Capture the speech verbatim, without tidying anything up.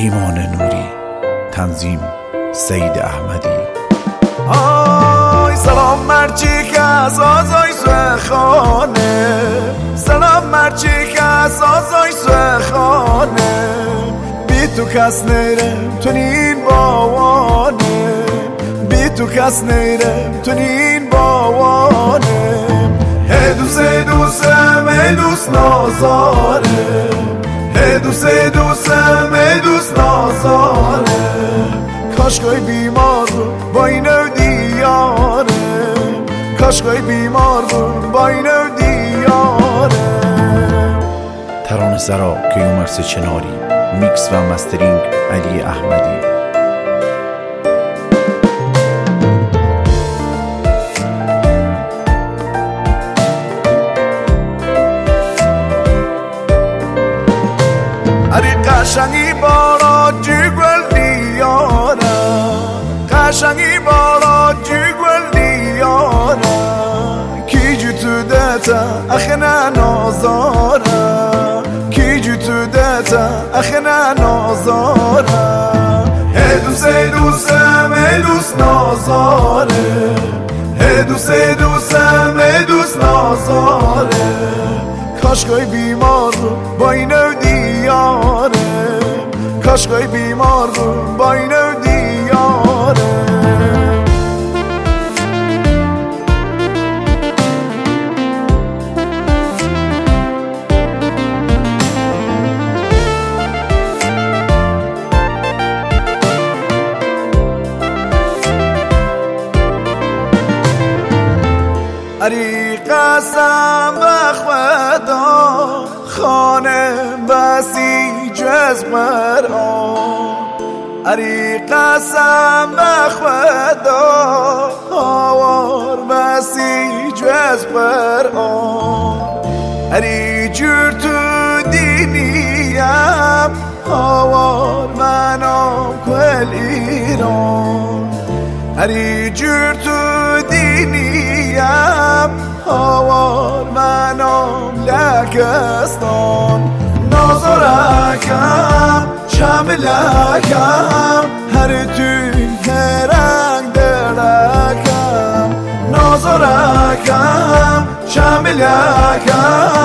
ایمان نوری، تنظیم سید احمدی. آی سلام مرچی که از آزای سوخانه، سلام مرچی که از آزای سوخانه، بی تو کس نیرم تو نین باوانه، بی تو کس نیرم تو نین باوانه. هی دوست دوستم ای دوست نازارم، هی دوست دوستم ای دوست نازارم. کاشکای بیمار بود با این دیاره، کاشکای بیمار بود با این دیاره. ترانه سرا کیومرث چناری، میکس و مسترینگ علی احمدی. اری قشنگی بارا جگل دیاره، قشنگی بارا جگل دیاره، کی جو تو دتا اخنا نازاره، کی جو تو دتا اخنا نازاره. هی دوست دوستم ای دوست نازاره، هی دوست دوستم ای دوست نازاره. کاشکای بیمار بود با این دیاره، کاشکای بیمار بود با این دیاره. اری قسم به خدا خانه بسیج از قرآن، اری قسم به خدا آوار بسیج از قرآن. اری جور تو دینیم آوار منام کل ایران، اری جور تو دینیم آوار منام لکستان. نازارکم شملکم هر توی هرنگ درکم، نازارکم شملکم